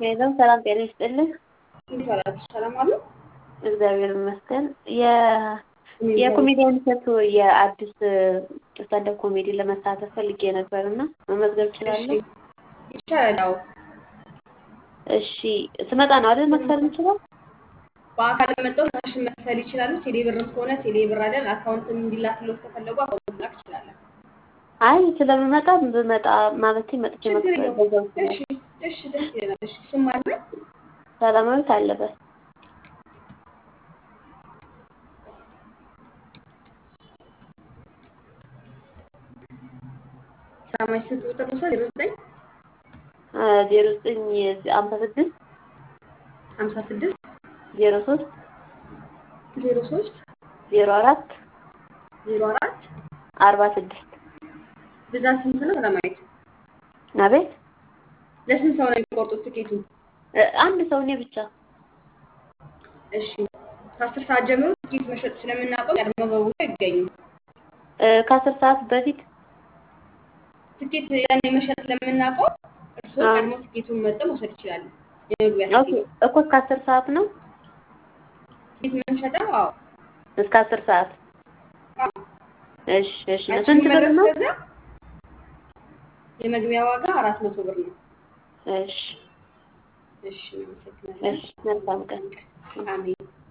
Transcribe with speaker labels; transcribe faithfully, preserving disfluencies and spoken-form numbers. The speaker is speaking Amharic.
Speaker 1: ሄሎ ሰላም ጤና ይስጥልኝ።
Speaker 2: እንዴት ዋላችሁ? ሰላም አሉ?
Speaker 1: እግዚአብሔር ይመስገን። የ
Speaker 2: እኔ እግዚአብሔር
Speaker 1: የኮሜዲያን እሸቱ የአዲስ ስታንዳፕ ኮሜዲ ለመሳተፍ ፈልጌ ነበርና መመዝገብ
Speaker 2: እሺ፣
Speaker 1: እችላለሁ?
Speaker 2: ይቻላል። አዎ፣
Speaker 1: እሺ ስመጣ ነው አይደል መክፈል የምችለው?
Speaker 2: በአካል መጥተው ካሽን መክፈል ይችላሉ። ቴሌ ብርም ከሆነ ቴሌ ብር አይደል፣ አካውንትም እንዲላክሎት ከፈለጉ አካውንት ላክ ይችላል።
Speaker 1: አይ ስለምመጣ ብመጣ ማለቴ መጥቼ
Speaker 2: ችግር
Speaker 1: መክፈል
Speaker 2: የለውም።
Speaker 1: በዛው
Speaker 2: እሺ፣
Speaker 1: ይችላል።
Speaker 2: እሺ፣ ደስ ይለናል። እሺ፣ ስም አለ?
Speaker 1: ሰላማዊት አለበት።
Speaker 2: ሰላማዊ ስልክ ቁጥር ነው ዜሮ ዘጠኝ
Speaker 1: ዜሮ ዘጠኝ ሃምሳ ስድስት
Speaker 2: ሀምሳ ስድስት
Speaker 1: ዜሮ ሶስት
Speaker 2: ዜሮ ሶስት
Speaker 1: ዜሮ አራት
Speaker 2: ዜሮ አራት
Speaker 1: አርባ ስድስት
Speaker 2: ብዛት ስንት ነው? ሰላማዊት
Speaker 1: አቤት
Speaker 2: ለስንት ሰው ነው የሚቆርጡት ትኬቱን?
Speaker 1: አንድ ሰው እኔ ብቻ።
Speaker 2: እሺ፣ ከአስር ሰዓት ጀምሮ ትኬት መሸጥ ስለምናቆም ቀድመው በቦታው ይገኙ።
Speaker 1: ከአስር ሰዓት በፊት
Speaker 2: ትኬት ያኔ መሸጥ ስለምናቆም እርስዎ
Speaker 1: አዎ።
Speaker 2: ቀድሞ ትኬቱን መርጠው መውሰድ ይችላሉ። የመግቢያ
Speaker 1: ኦኬ
Speaker 2: ትኬት
Speaker 1: እኮ እስከ አስር ሰዓት ነው።
Speaker 2: ትኬት የምንሸጠው? አዎ፣
Speaker 1: እስከ አስር ሰዓት።
Speaker 2: አዎ።
Speaker 1: እሺ እሺ።
Speaker 2: አንቺ
Speaker 1: ስንት ብር
Speaker 2: መድረስ
Speaker 1: ነው?
Speaker 2: ከዛ የመግቢያ ዋጋ አራት መቶ ብር ነው።
Speaker 1: እሺ
Speaker 2: እሺ፣ እናመሰግናለን።
Speaker 1: እሺ። መልካም ቀን።
Speaker 2: አሜን።